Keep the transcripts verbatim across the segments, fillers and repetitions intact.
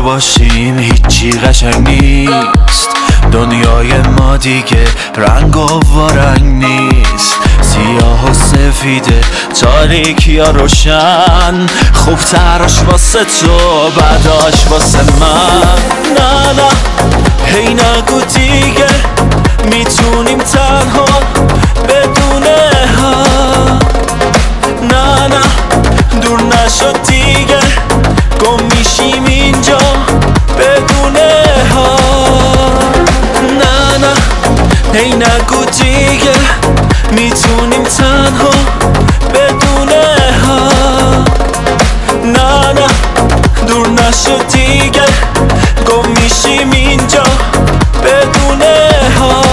باشیم هیچی قشنگ نیست. دنیای ما دیگه رنگ و وارنگ نیست. سیاه و سفیده، تاریکی یا روشن. خوب تراش واسه تو، بعداش واسه من. نه نه هی نگو دیگه میتونیم تنها بدون هم. نه نه دور نشد دیگه، گم میشیم اینجا بدون هم. نه نه هی نگو دیگه میتونیم تنها بدون هم. نه نه دور نشد دیگه، گم میشیم اینجا بدون هم.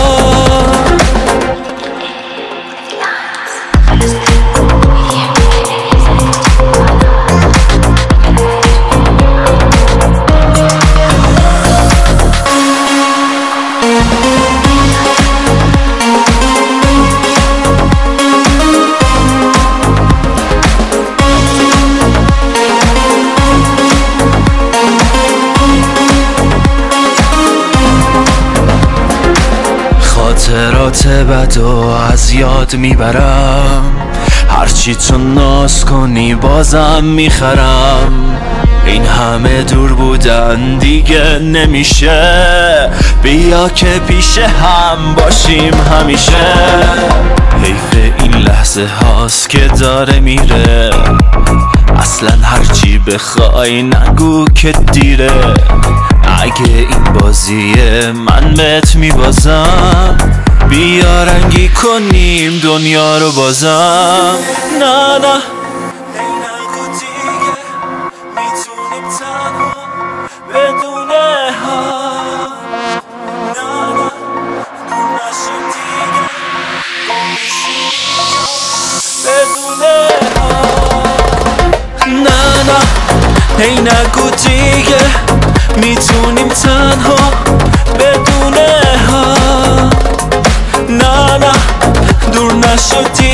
خاطرات بدو از یاد میبرم، هرچی تو ناز کنی بازم میخرم. این همه دور بودن دیگه نمیشه، بیا که پیش هم باشیم همیشه. حیف این لحظه هاست که داره میره، اصلا هرچی بخوای نگو که دیره. اگه این بازیه من بهت میبازم، بیا رنگی کنیم دنیا رو بازم. نه نه نگو دیگه میتونیم تنها بدون هم. نه نه دور نشد دیگه، گم میشیم بدون هم. نه نه هی نگو دیگه میتونیم تنها بدون هم. نه نه دور نشد